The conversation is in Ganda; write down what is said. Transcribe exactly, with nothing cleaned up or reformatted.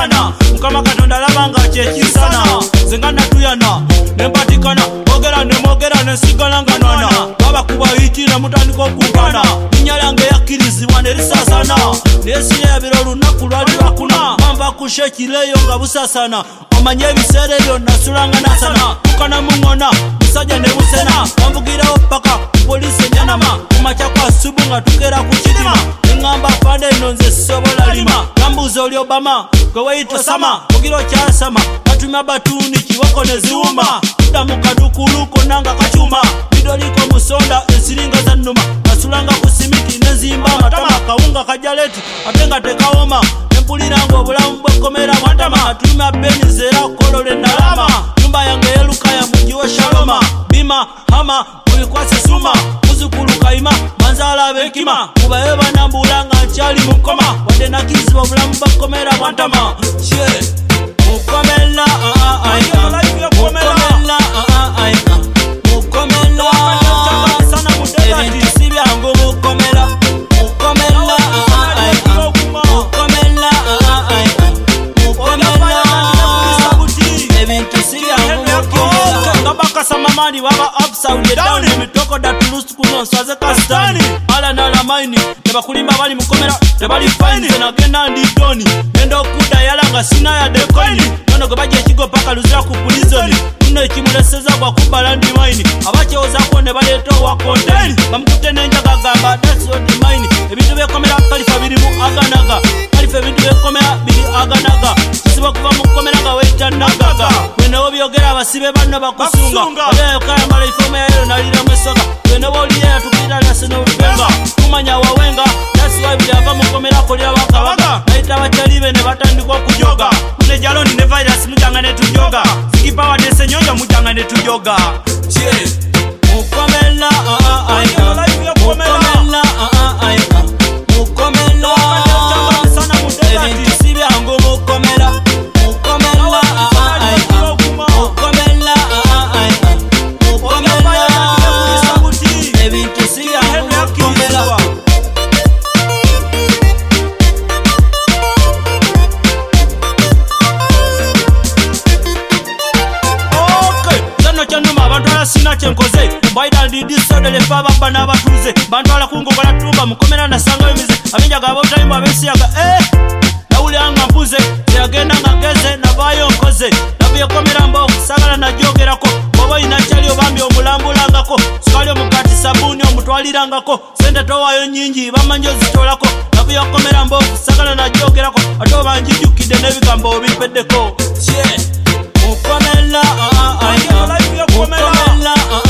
kusangana mukama katonda labanga kyekisana zenga natuyana nempatikana ogera nemogera nesigala nga nwana babakuba yitira mutandika okugana ninyalange yakkirizibwa nerisasana nesiye yabira olunaku lwali lwakuna mamba kushekireyo nga busasana omanye ebiseera ebyo nasulanga nasana tukana mungona musajja ne busena bamvugirawo paka polisi enyanama kumakya kwa subu nga tukera ku kitima neŋŋamba fande eno nze sisobola lima gambuuza oli obama gwe weyita sama ogira okyasama batumya batuuni kiboko ne ziwuma tudda mu kadukulu konna nga kacuma bidoliko musonda ensiringa za nnuma nasulanga ku simiti nenzimba amatama kawunga kajaleti ate nga tekawoma nempuliranga obulamu bwekomera mwantama atumya benizera kolole nalama nyumba yange yelukaya mugiwe shaloma bima hama mubikwase suma muzukulu kaima manzala abekima kubaye banambulanga nkyali mukoma wadde nakiziba obulamu bwekomera mwantama she mukomela mukomela mukomela ebintu si byangu mukomela mukomela mukomela mukomela ebintu si byangu mukomela ngabakasa mamani baba upside down emitoko datulusu kuno nswaze kasitani ala nala maini tebakulimba bali mukomera tebali fine zenagenda ndidoni enda okuda yalanga sina ya dekoini nono gwe bajja ekigo paka luzira ku pulizoni muno ekimuleseza gwa kubala ndi maini abakyewozaako ne baleeta owa konteni bamukute n'enjaga gamba dasodi maini ebintu byekomera kalifa birimu aganaga kalifa ebintu byekomera biri aganaga kisiba kuva mu komera nga weita nagaga wenewo byogera abasibe banno bakusunga olyayokayambala ifoma yayo naliramu esoga wenewo oliye yatukira nasene obubenga kumanya wawenga dasiwa byava mukomera kolya bakabaga nayita bakyalibe ne batandika okujoga mune jaloni ne virus mujanga ne tujoga sikipa wadese nyonjo mujanga ne tujoga che mukomera mukomera mukomera ebintu si byangu mukomera mukomera mukomera mukomera ebintu si byangu mukomera sina kyenkoze mbaida ndidi sodele fa baba n'abatuze bantwala kungogola tumba mukomera nasanga emize abinjaga abotaimu abesiyaga eh nawulyanga mpuze teyagenda nga ngeze navayo nkoze nabyekomera mba okusagala najogerako oba ina kyali obambi omulambulangako sukali omugati sabuni omutwalirangako sente towayo nyingi bamanje ozitolako nabyekomera mba okusagala najogerako ate oba njijukidde n'ebigambo obipeddeko che mukomera mukomera